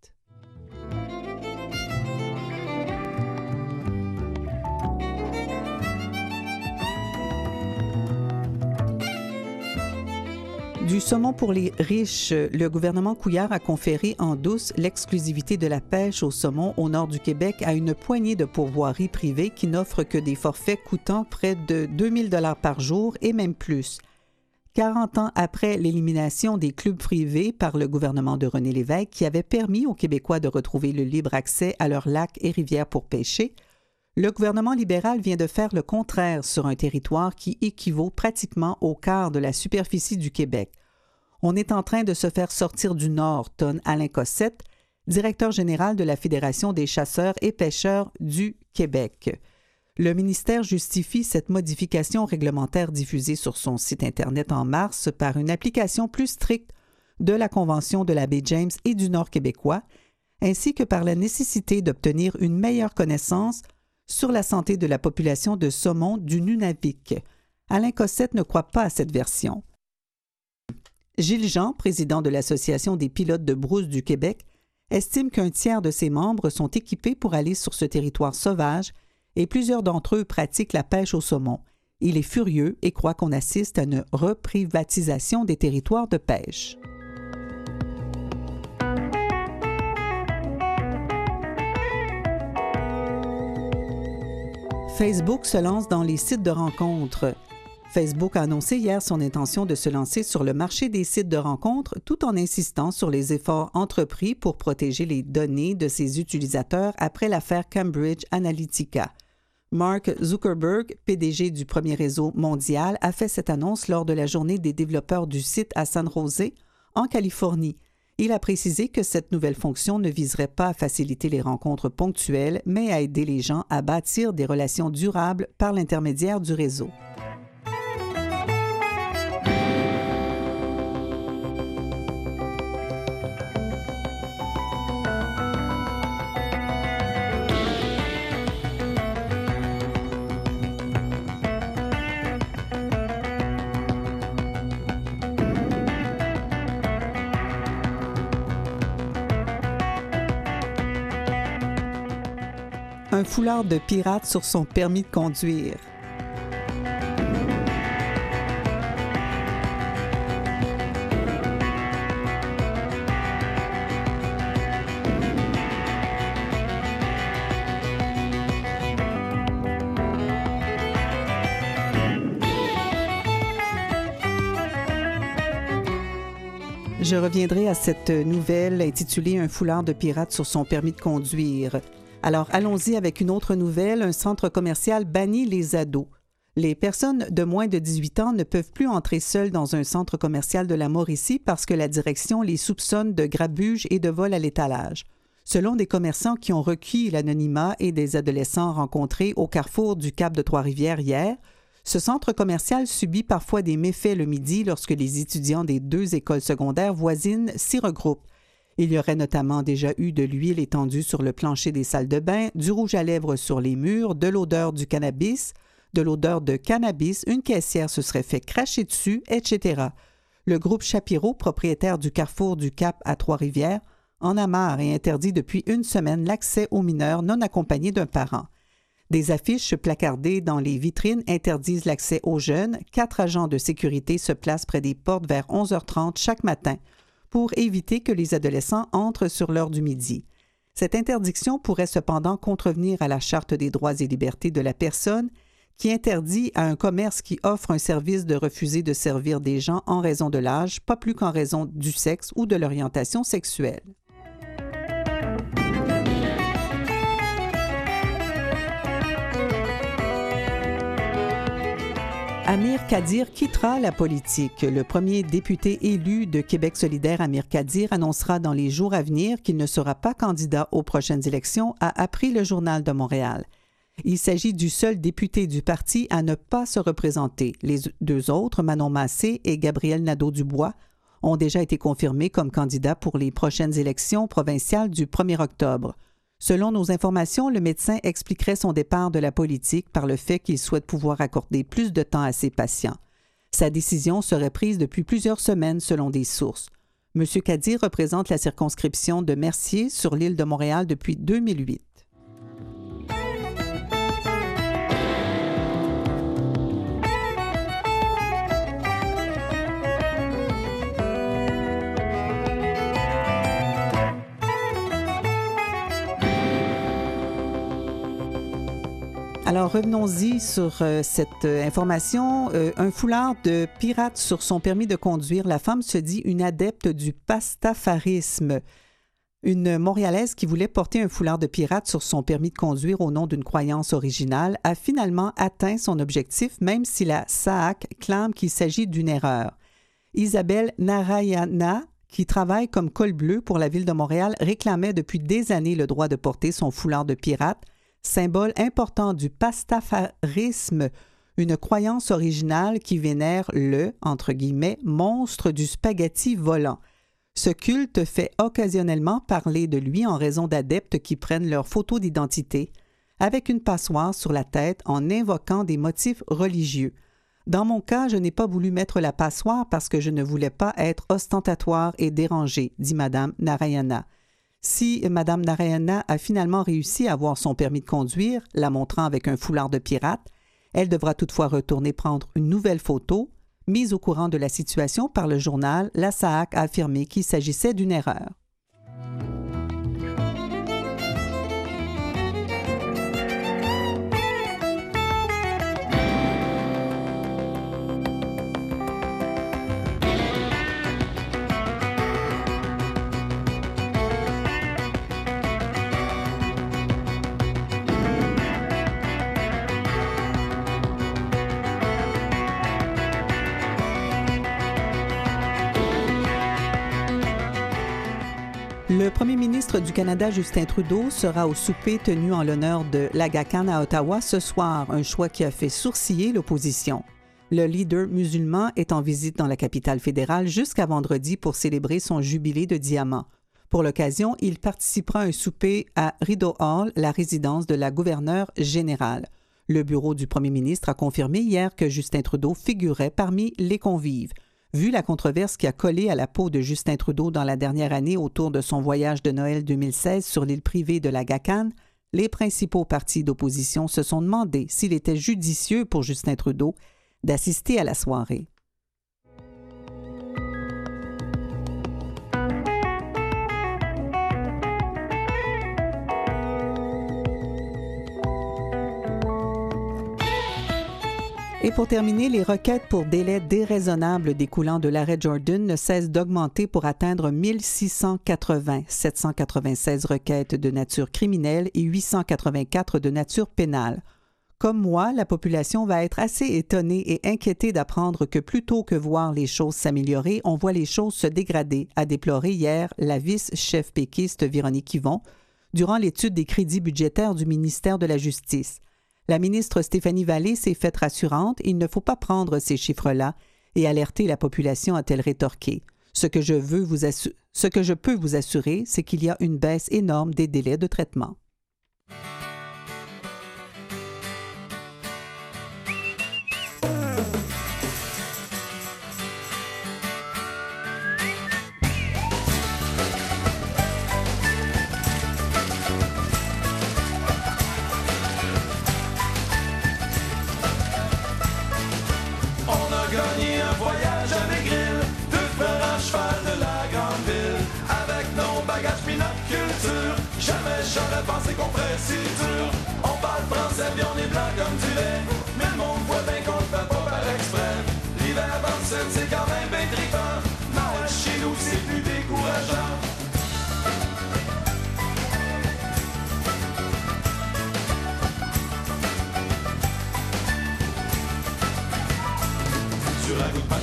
Du saumon pour les riches, le gouvernement Couillard a conféré en douce l'exclusivité de la pêche au saumon au nord du Québec à une poignée de pourvoiries privées qui n'offrent que des forfaits coûtant près de deux mille dollars par jour et même plus. quarante ans après l'élimination des clubs privés par le gouvernement de René Lévesque qui avait permis aux Québécois de retrouver le libre accès à leurs lacs et rivières pour pêcher, le gouvernement libéral vient de faire le contraire sur un territoire qui équivaut pratiquement au quart de la superficie du Québec. On est en train de se faire sortir du Nord, tonne Alain Cossette, directeur général de la Fédération des chasseurs et pêcheurs du Québec. Le ministère justifie cette modification réglementaire diffusée sur son site Internet en mars par une application plus stricte de la Convention de la baie James et du Nord québécois, ainsi que par la nécessité d'obtenir une meilleure connaissance sur la santé de la population de saumon du Nunavik. Alain Cossette ne croit pas à cette version. Gilles Jean, président de l'Association des pilotes de brousse du Québec, estime qu'un tiers de ses membres sont équipés pour aller sur ce territoire sauvage et plusieurs d'entre eux pratiquent la pêche au saumon. Il est furieux et croit qu'on assiste à une reprivatisation des territoires de pêche. Facebook se lance dans les sites de rencontres. Facebook a annoncé hier son intention de se lancer sur le marché des sites de rencontres tout en insistant sur les efforts entrepris pour protéger les données de ses utilisateurs après l'affaire Cambridge Analytica. Mark Zuckerberg, P D G du premier réseau mondial, a fait cette annonce lors de la journée des développeurs du site à San Jose, en Californie. Il a précisé que cette nouvelle fonction ne viserait pas à faciliter les rencontres ponctuelles, mais à aider les gens à bâtir des relations durables par l'intermédiaire du réseau. Un foulard de pirate sur son permis de conduire. Je reviendrai à cette nouvelle intitulée « Un foulard de pirate sur son permis de conduire ». Alors, allons-y avec une autre nouvelle. Un centre commercial bannit les ados. Les personnes de moins de dix-huit ans ne peuvent plus entrer seules dans un centre commercial de la Mauricie parce que la direction les soupçonne de grabuge et de vol à l'étalage. Selon des commerçants qui ont requis l'anonymat et des adolescents rencontrés au carrefour du Cap de Trois-Rivières hier, ce centre commercial subit parfois des méfaits le midi lorsque les étudiants des deux écoles secondaires voisines s'y regroupent. Il y aurait notamment déjà eu de l'huile étendue sur le plancher des salles de bain, du rouge à lèvres sur les murs, de l'odeur du cannabis, de l'odeur de cannabis, une caissière se serait fait cracher dessus, et cetera. Le groupe Chapiro, propriétaire du carrefour du Cap à Trois-Rivières, en a marre et interdit depuis une semaine l'accès aux mineurs non accompagnés d'un parent. Des affiches placardées dans les vitrines interdisent l'accès aux jeunes. Quatre agents de sécurité se placent près des portes vers onze heures trente chaque matin pour éviter que les adolescents entrent sur l'heure du midi. Cette interdiction pourrait cependant contrevenir à la Charte des droits et libertés de la personne qui interdit à un commerce qui offre un service de refuser de servir des gens en raison de l'âge, pas plus qu'en raison du sexe ou de l'orientation sexuelle. Amir Kadir quittera la politique. Le premier député élu de Québec solidaire, Amir Kadir, annoncera dans les jours à venir qu'il ne sera pas candidat aux prochaines élections, a appris le Journal de Montréal. Il s'agit du seul député du parti à ne pas se représenter. Les deux autres, Manon Massé et Gabriel Nadeau-Dubois, ont déjà été confirmés comme candidats pour les prochaines élections provinciales du premier octobre. Selon nos informations, le médecin expliquerait son départ de la politique par le fait qu'il souhaite pouvoir accorder plus de temps à ses patients. Sa décision serait prise depuis plusieurs semaines selon des sources. M. Kadir représente la circonscription de Mercier sur l'île de Montréal depuis deux mille huit. Alors, revenons-y sur euh, cette euh, information. Euh, un foulard de pirate sur son permis de conduire. La femme se dit une adepte du pastafarisme. Une Montréalaise qui voulait porter un foulard de pirate sur son permis de conduire au nom d'une croyance originale a finalement atteint son objectif, même si la S A A C clame qu'il s'agit d'une erreur. Isabelle Narayana, qui travaille comme col bleu pour la Ville de Montréal, réclamait depuis des années le droit de porter son foulard de pirate, symbole important du pastafarisme, une croyance originale qui vénère le, entre guillemets, monstre du spaghetti volant. Ce culte fait occasionnellement parler de lui en raison d'adeptes qui prennent leur photo d'identité avec une passoire sur la tête en invoquant des motifs religieux. Dans mon cas, je n'ai pas voulu mettre la passoire parce que je ne voulais pas être ostentatoire et dérangée, dit Mme Narayana. Si Mme Narayana a finalement réussi à avoir son permis de conduire, la montrant avec un foulard de pirate, elle devra toutefois retourner prendre une nouvelle photo. Mise au courant de la situation par le journal, la S A A C a affirmé qu'il s'agissait d'une erreur. Le premier ministre du Canada, Justin Trudeau, sera au souper tenu en l'honneur de l'Aga Khan à Ottawa ce soir, un choix qui a fait sourciller l'opposition. Le leader musulman est en visite dans la capitale fédérale jusqu'à vendredi pour célébrer son jubilé de diamant. Pour l'occasion, il participera à un souper à Rideau Hall, la résidence de la gouverneure générale. Le bureau du premier ministre a confirmé hier que Justin Trudeau figurait parmi les convives. Vu la controverse qui a collé à la peau de Justin Trudeau dans la dernière année autour de son voyage de Noël deux mille seize sur l'île privée de l'Aga Khan, les principaux partis d'opposition se sont demandé s'il était judicieux pour Justin Trudeau d'assister à la soirée. Et pour terminer, les requêtes pour délai déraisonnable découlant de l'arrêt Jordan ne cessent d'augmenter pour atteindre mille six cent quatre-vingts, sept cent quatre-vingt-seize requêtes de nature criminelle et huit cent quatre-vingt-quatre de nature pénale. Comme moi, la population va être assez étonnée et inquiétée d'apprendre que plutôt que voir les choses s'améliorer, on voit les choses se dégrader, a déploré hier la vice-chef péquiste Véronique Yvon durant l'étude des crédits budgétaires du ministère de la Justice. La ministre Stéphanie Vallée s'est faite rassurante. Il ne faut pas prendre ces chiffres-là et alerter la population, a-t-elle rétorqué. Ce que je veux vous assu- Ce que je peux vous assurer, c'est qu'il y a une baisse énorme des délais de traitement. J'aurais pensé qu'on ferait si dur. On parle français, puis on est blanc comme du lait. Mais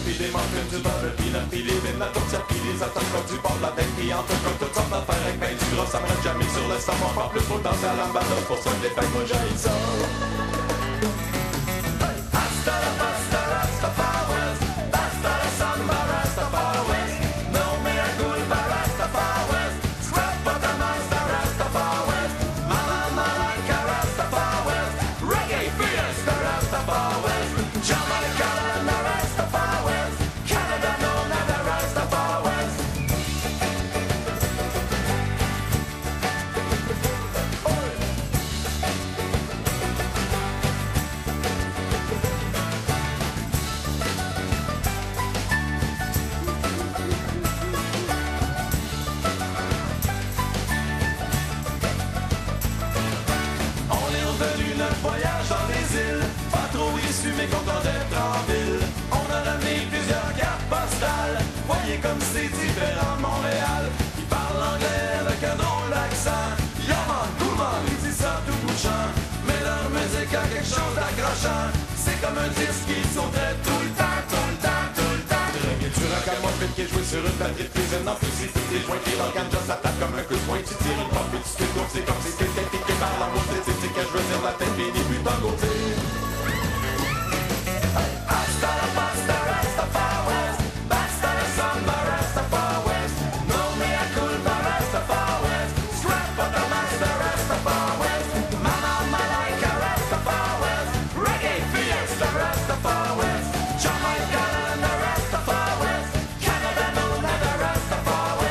pis des muffins, du beurre, pis la pis les bines, la tourtière, pis les attaques comme du bord de la tête, pis en tout comme toutes sortes d'affaires avec ben du gras, ça me reste jamais sur le savoir, pas plus faut danser à la banda, pour ça que les fêtes, moi j'aille ça. Hasta la pasta, Rastafari, basta la samba, Rastafari, no mea culpa, Rastafari, scrap bottomasta, Rastafari, mala malaika, Rastafari, reggae fiesta, Rastafari, Jamaica, na Rastafari, Canada, no nada, Rastafari. On est revenu notre voyage dans les îles, pas trop issu mais content d'être en ville. On a ramené plusieurs cartes postales, voyez comme c'est différent Montréal. Ils parlent anglais avec un drôle d'accent, yaman, gourmand, ils disent ça tout bouchant. Mais leur musique a quelque chose d'accrochant, c'est comme un disque qui sauterait tout le temps, tout le temps, tout le temps. Reggae, tu racontes moi vite qui est joué sur une batterie de cuisine. En plus si tout est joint, puis l'organe just s'attaque comme un coup de poing. Tu tires une pompe et tu skis donc c'est comme si c'était piqué par la moitié. C'est que je veux dire la tête bénie puis t'en côté. Hasta la pasta, Rastafari, basta la samba, Rastafari, no mea culpa, Rastafari, scrap bottomasta, Rastafari, mama malaika, Rastafari, reggae fiesta, Rastafari, Jamaica, na Rastafari, Canada, no nada, Rastafari.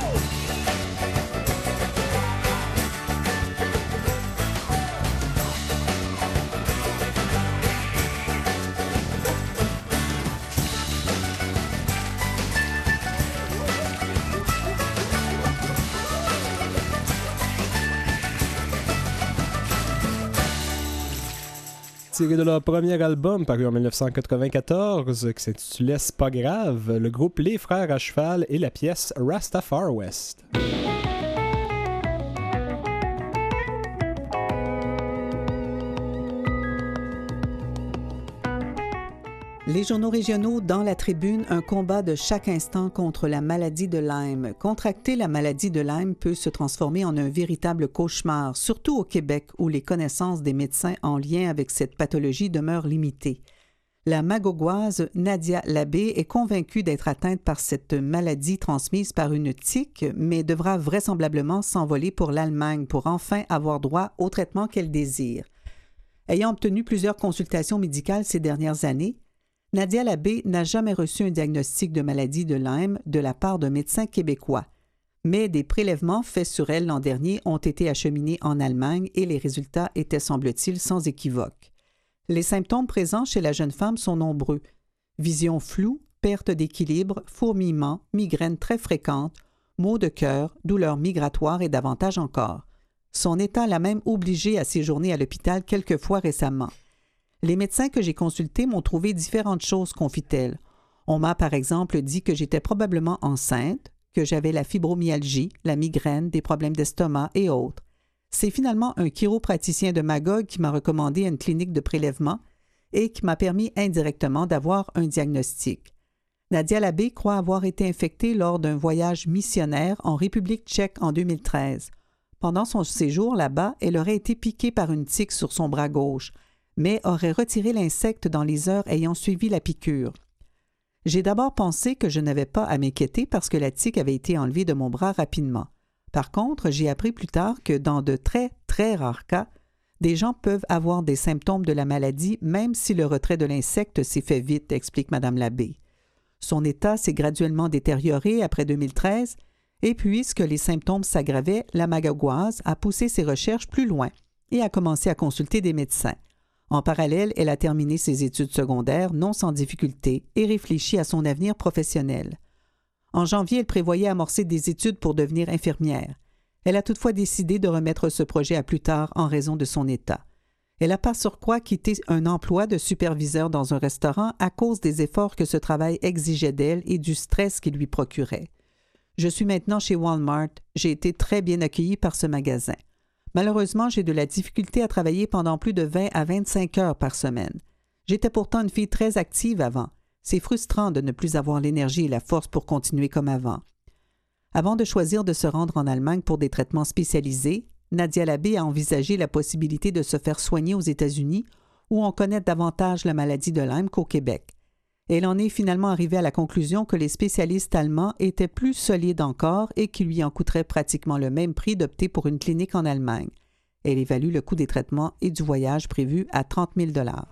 Tiré de leur premier album paru en dix-neuf cent quatre-vingt-quatorze qui s'intitulait C'est pas grave, le groupe Les Frères à Cheval et la pièce Rastafari West. Les journaux régionaux dans la tribune, un combat de chaque instant contre la maladie de Lyme. Contracter la maladie de Lyme peut se transformer en un véritable cauchemar, surtout au Québec où les connaissances des médecins en lien avec cette pathologie demeurent limitées. La Magaugoise Nadia Labbé est convaincue d'être atteinte par cette maladie transmise par une tique, mais devra vraisemblablement s'envoler pour l'Allemagne pour enfin avoir droit au traitement qu'elle désire. Ayant obtenu plusieurs consultations médicales ces dernières années, Nadia Labbé n'a jamais reçu un diagnostic de maladie de Lyme de la part d'un médecin québécois. Mais des prélèvements faits sur elle l'an dernier ont été acheminés en Allemagne et les résultats étaient, semble-t-il, sans équivoque. Les symptômes présents chez la jeune femme sont nombreux. Vision floue, perte d'équilibre, fourmillement, migraines très fréquentes, maux de cœur, douleurs migratoires et davantage encore. Son état l'a même obligée à séjourner à l'hôpital quelques fois récemment. Les médecins que j'ai consultés m'ont trouvé différentes choses, confie-t-elle. On m'a par exemple dit que j'étais probablement enceinte, que j'avais la fibromyalgie, la migraine, des problèmes d'estomac et autres. C'est finalement un chiropraticien de Magog qui m'a recommandé une clinique de prélèvement et qui m'a permis indirectement d'avoir un diagnostic. Nadia Labbé croit avoir été infectée lors d'un voyage missionnaire en République tchèque en deux mille treize. Pendant son séjour là-bas, elle aurait été piquée par une tique sur son bras gauche, mais aurait retiré l'insecte dans les heures ayant suivi la piqûre. J'ai d'abord pensé que je n'avais pas à m'inquiéter parce que la tique avait été enlevée de mon bras rapidement. Par contre, j'ai appris plus tard que dans de très, très rares cas, des gens peuvent avoir des symptômes de la maladie même si le retrait de l'insecte s'est fait vite, explique Mme Labbé. Son état s'est graduellement détérioré après deux mille treize et puisque les symptômes s'aggravaient, la Magaugoise a poussé ses recherches plus loin et a commencé à consulter des médecins. En parallèle, elle a terminé ses études secondaires, non sans difficulté, et réfléchit à son avenir professionnel. En janvier, elle prévoyait amorcer des études pour devenir infirmière. Elle a toutefois décidé de remettre ce projet à plus tard en raison de son état. Elle a par surcroît quitté un emploi de superviseur dans un restaurant à cause des efforts que ce travail exigeait d'elle et du stress qu'il lui procurait. « Je suis maintenant chez Walmart. J'ai été très bien accueillie par ce magasin. Malheureusement, j'ai de la difficulté à travailler pendant plus de vingt à vingt-cinq heures par semaine. J'étais pourtant une fille très active avant. C'est frustrant de ne plus avoir l'énergie et la force pour continuer comme avant. Avant de choisir de se rendre en Allemagne pour des traitements spécialisés, Nadia Labbé a envisagé la possibilité de se faire soigner aux États-Unis où on connaît davantage la maladie de Lyme qu'au Québec. Elle en est finalement arrivée à la conclusion que les spécialistes allemands étaient plus solides encore et qu'il lui en coûterait pratiquement le même prix d'opter pour une clinique en Allemagne. Elle évalue le coût des traitements et du voyage prévu à trente mille dollars.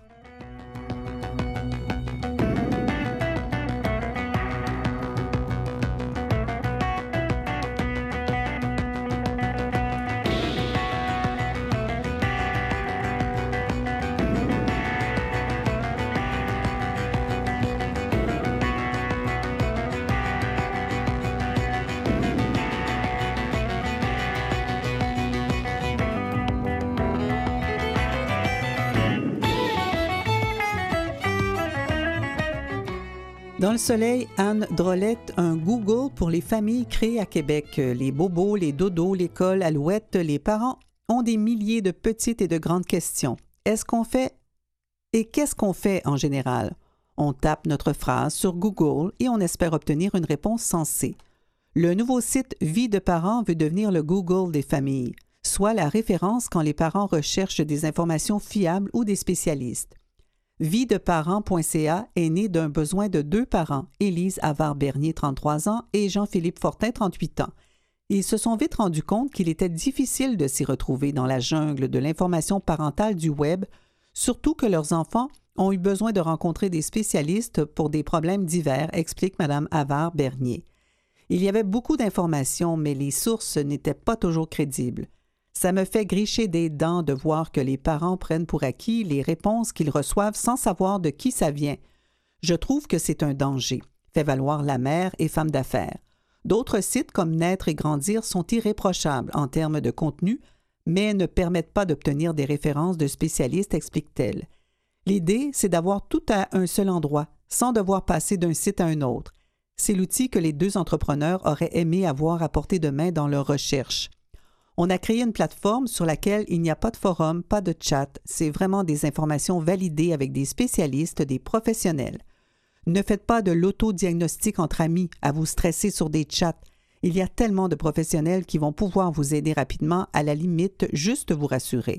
Dans le soleil, Anne Drolette, un Google pour les familles créé à Québec. Les bobos, les dodos, l'école, Alouette, les parents ont des milliers de petites et de grandes questions. Est-ce qu'on fait et qu'est-ce qu'on fait en général? On tape notre phrase sur Google et on espère obtenir une réponse sensée. Le nouveau site Vie de parents veut devenir le Google des familles, soit la référence quand les parents recherchent des informations fiables ou des spécialistes. vie de parents point c a est né d'un besoin de deux parents, Élise Havard-Bernier, trente-trois ans, et Jean-Philippe Fortin, trente-huit ans. Ils se sont vite rendus compte qu'il était difficile de s'y retrouver dans la jungle de l'information parentale du Web, surtout que leurs enfants ont eu besoin de rencontrer des spécialistes pour des problèmes divers, explique Mme Havard-Bernier. Il y avait beaucoup d'informations, mais les sources n'étaient pas toujours crédibles. Ça me fait gricher des dents de voir que les parents prennent pour acquis les réponses qu'ils reçoivent sans savoir de qui ça vient. Je trouve que c'est un danger, fait valoir la mère et femme d'affaires. D'autres sites comme Naître et Grandir sont irréprochables en termes de contenu, mais ne permettent pas d'obtenir des références de spécialistes, explique-t-elle. L'idée, c'est d'avoir tout à un seul endroit, sans devoir passer d'un site à un autre. C'est l'outil que les deux entrepreneurs auraient aimé avoir à portée de main dans leurs recherches. On a créé une plateforme sur laquelle il n'y a pas de forum, pas de chat. C'est vraiment des informations validées avec des spécialistes, des professionnels. Ne faites pas de l'autodiagnostic entre amis à vous stresser sur des chats. Il y a tellement de professionnels qui vont pouvoir vous aider rapidement, à la limite, juste vous rassurer.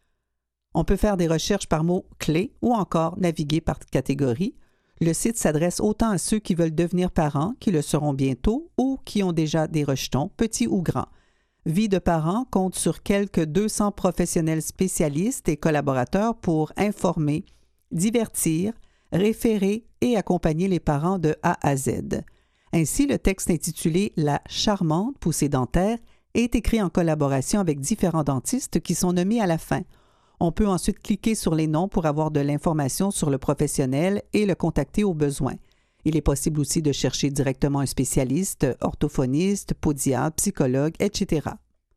On peut faire des recherches par mots-clés ou encore naviguer par catégorie. Le site s'adresse autant à ceux qui veulent devenir parents, qui le seront bientôt, ou qui ont déjà des rejetons, petits ou grands. Vie de parents compte sur quelques deux cents professionnels spécialistes et collaborateurs pour informer, divertir, référer et accompagner les parents de A à Z. Ainsi, le texte intitulé « La charmante poussée dentaire » est écrit en collaboration avec différents dentistes qui sont nommés à la fin. On peut ensuite cliquer sur les noms pour avoir de l'information sur le professionnel et le contacter au besoin. Il est possible aussi de chercher directement un spécialiste, orthophoniste, podiatre, psychologue, et cetera.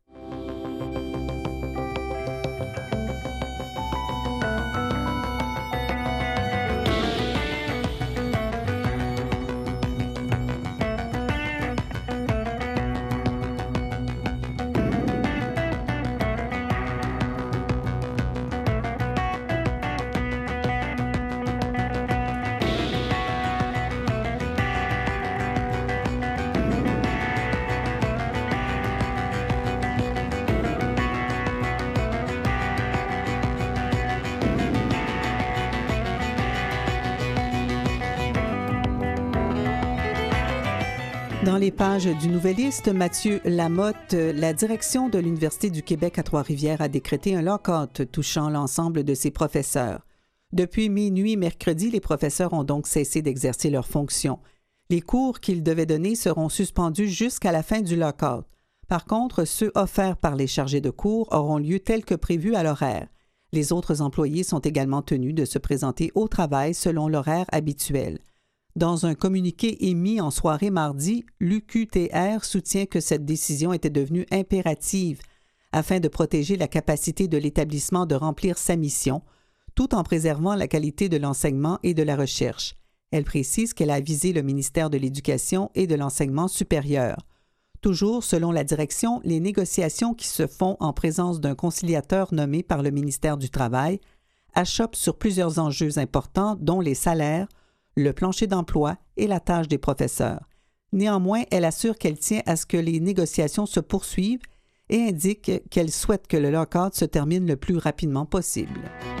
Dans les pages du Nouvelliste, Mathieu Lamotte, la direction de l'Université du Québec à Trois-Rivières a décrété un lock-out touchant l'ensemble de ses professeurs. Depuis minuit mercredi, les professeurs ont donc cessé d'exercer leurs fonctions. Les cours qu'ils devaient donner seront suspendus jusqu'à la fin du lock-out. Par contre, ceux offerts par les chargés de cours auront lieu tels que prévu à l'horaire. Les autres employés sont également tenus de se présenter au travail selon l'horaire habituel. Dans un communiqué émis en soirée mardi, l'U Q T R soutient que cette décision était devenue impérative afin de protéger la capacité de l'établissement de remplir sa mission, tout en préservant la qualité de l'enseignement et de la recherche. Elle précise qu'elle a avisé le ministère de l'Éducation et de l'Enseignement supérieur. Toujours selon la direction, les négociations qui se font en présence d'un conciliateur nommé par le ministère du Travail achoppent sur plusieurs enjeux importants, dont les salaires, le plancher d'emploi et la tâche des professeurs. Néanmoins, elle assure qu'elle tient à ce que les négociations se poursuivent et indique qu'elle souhaite que le lock-out se termine le plus rapidement possible.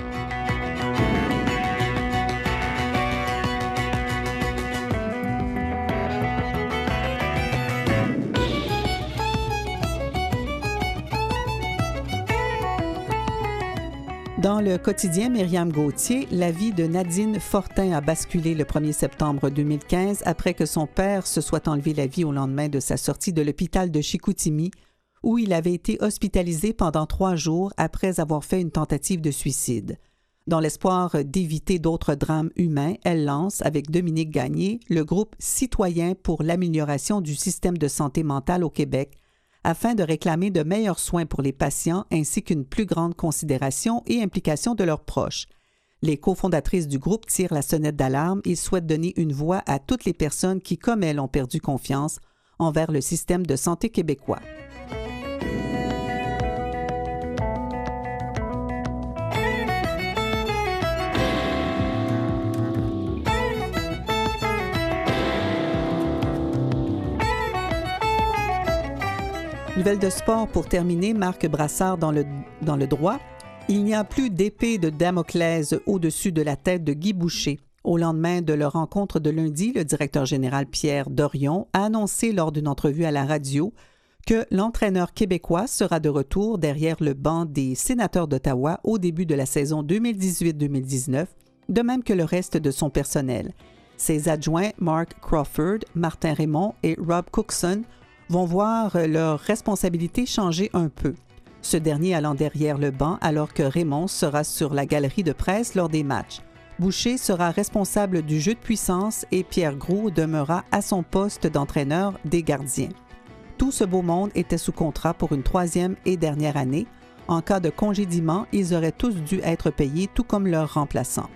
Dans le quotidien Myriam Gauthier, la vie de Nadine Fortin a basculé le premier septembre deux mille quinze après que son père se soit enlevé la vie au lendemain de sa sortie de l'hôpital de Chicoutimi, où il avait été hospitalisé pendant trois jours après avoir fait une tentative de suicide. Dans l'espoir d'éviter d'autres drames humains, elle lance, avec Dominique Gagné, le groupe Citoyens pour l'amélioration du système de santé mentale au Québec, afin de réclamer de meilleurs soins pour les patients ainsi qu'une plus grande considération et implication de leurs proches. Les cofondatrices du groupe tirent la sonnette d'alarme et souhaitent donner une voix à toutes les personnes qui, comme elles, ont perdu confiance envers le système de santé québécois. Nouvelle de sport pour terminer, Marc Brassard dans le, dans le droit. Il n'y a plus d'épée de Damoclès au-dessus de la tête de Guy Boucher. Au lendemain de leur rencontre de lundi, le directeur général Pierre Dorion a annoncé lors d'une entrevue à la radio que l'entraîneur québécois sera de retour derrière le banc des sénateurs d'Ottawa au début de la saison deux mille dix-huit deux mille dix-neuf, de même que le reste de son personnel. Ses adjoints Mark Crawford, Martin Raymond et Rob Cookson vont voir leurs responsabilités changer un peu. Ce dernier allant derrière le banc alors que Raymond sera sur la galerie de presse lors des matchs. Boucher sera responsable du jeu de puissance et Pierre Groulx demeurera à son poste d'entraîneur des gardiens. Tout ce beau monde était sous contrat pour une troisième et dernière année. En cas de congédiement, ils auraient tous dû être payés tout comme leurs remplaçants.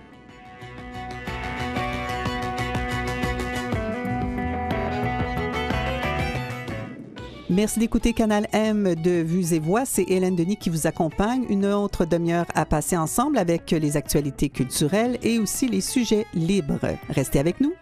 Merci d'écouter Canal M de Vues et Voix. C'est Hélène Denis qui vous accompagne. Une autre demi-heure à passer ensemble avec les actualités culturelles et aussi les sujets libres. Restez avec nous.